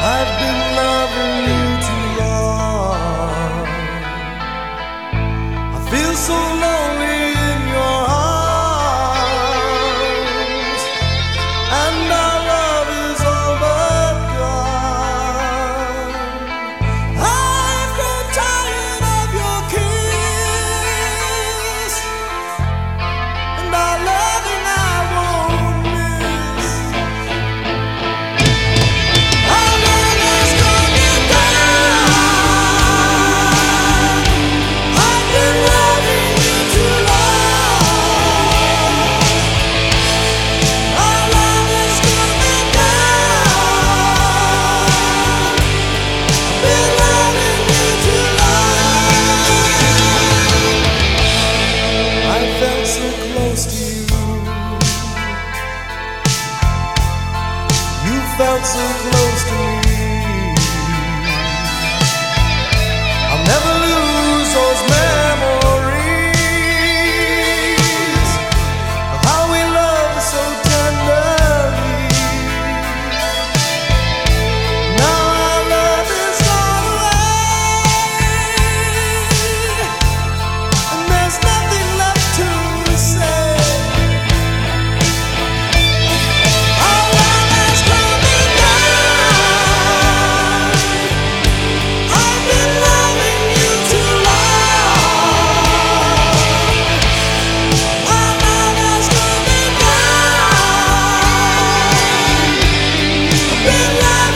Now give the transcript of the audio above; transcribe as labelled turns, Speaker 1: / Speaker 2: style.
Speaker 1: I've been loving you too long. I feel so lonely in your arms, and our love is all but gone. I've grown tired of your kiss, and our loving I won't miss. Our love is coming down. I've been loving you too long. Our love is coming down. I've been loving you too long. I felt so close to you. You felt so close to me. I'll never lose those memories of how we loved so tenderly. Now our love is gone away, and there's nothing left to say. Our love is coming down. I've been loving you too long. Our love is coming down. I've been loving